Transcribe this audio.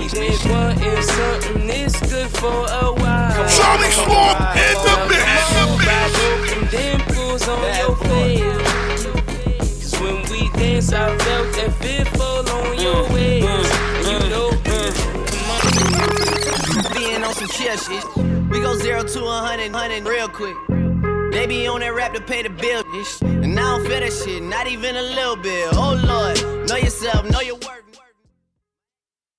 We've been wanting something this good for a while. Charlie Sloth in the mix. Broken dimples on your face. Cause when we dance, I felt that fearful on your waist. You know, being on some chill shit. We go 0 to 100 real quick. They be on that rap to pay the bill, and I don't feel that shit, not even a little bit. Oh Lord, know yourself, know your worth.